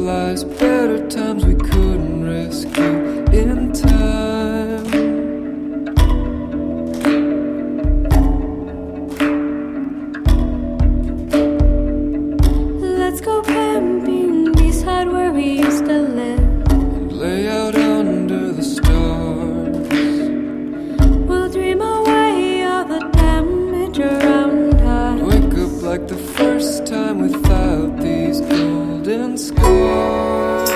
lies, better times we couldn't rescue in time. Let's go camping beside where we used to live And lay out under the stars. We'll dream away all the damage around us. Wake up like the first time without these golden scars.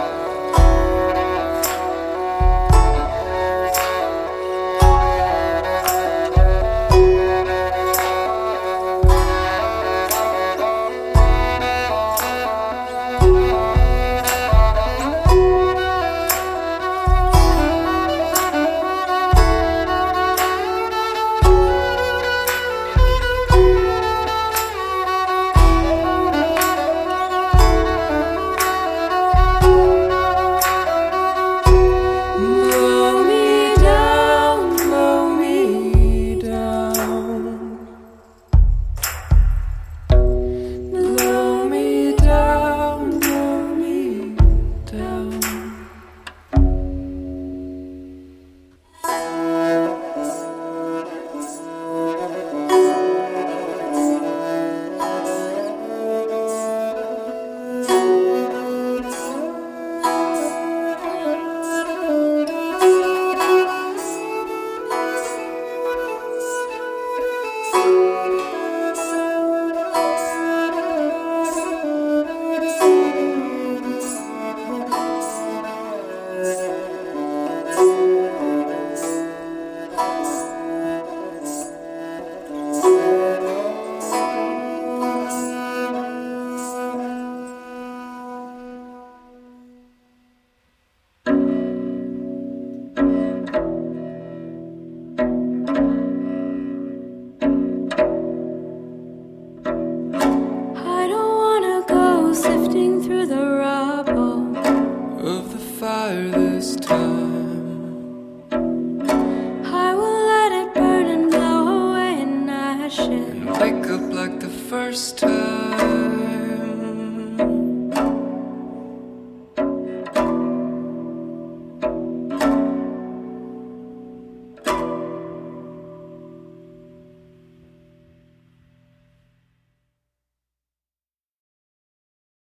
I don't wanna go sifting through the rubble Of the fire that